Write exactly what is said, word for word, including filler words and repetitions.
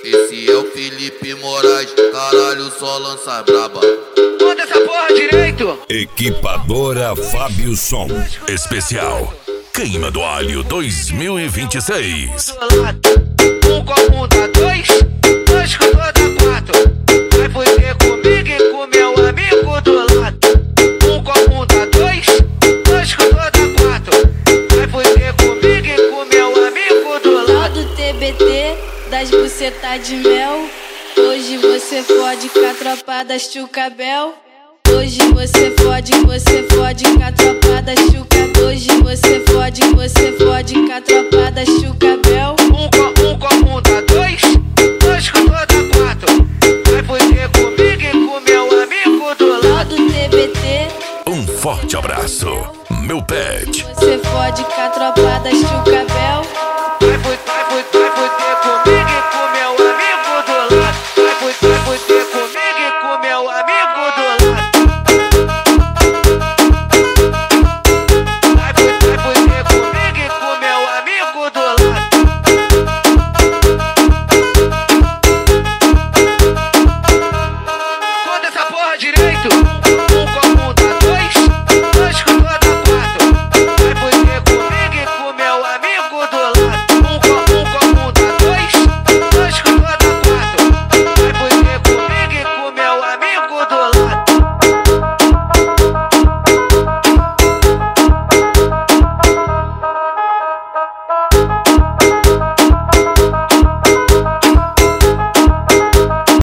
Esse é o Felipe Moraes, caralho, só lança braba. Manda essa porra direito. Equipadora Fábio Som. Especial Queima do Alho dois mil e vinte e seis. Um copo dá dois, dois com toda quatro. Vai fuder comigo e com meu amigo do lado. Um copo dá dois, dois com toda quatro. Vai fuder comigo e com meu amigo do lado. Lá do T B T, das bucetas de mel. Hoje você fode com a tropa da Chucabel. Hoje você fode, você fode com a tropa da Chuca. Hoje você fode, você fode com a tropa da Chucabel. Um copo, um copo dá dois, dois com toda quatro. Vai fuder comigo e com meu amigo do Lá lado. do T B T, Um forte abraço, meu pet. você fode com a tropa da Chuca.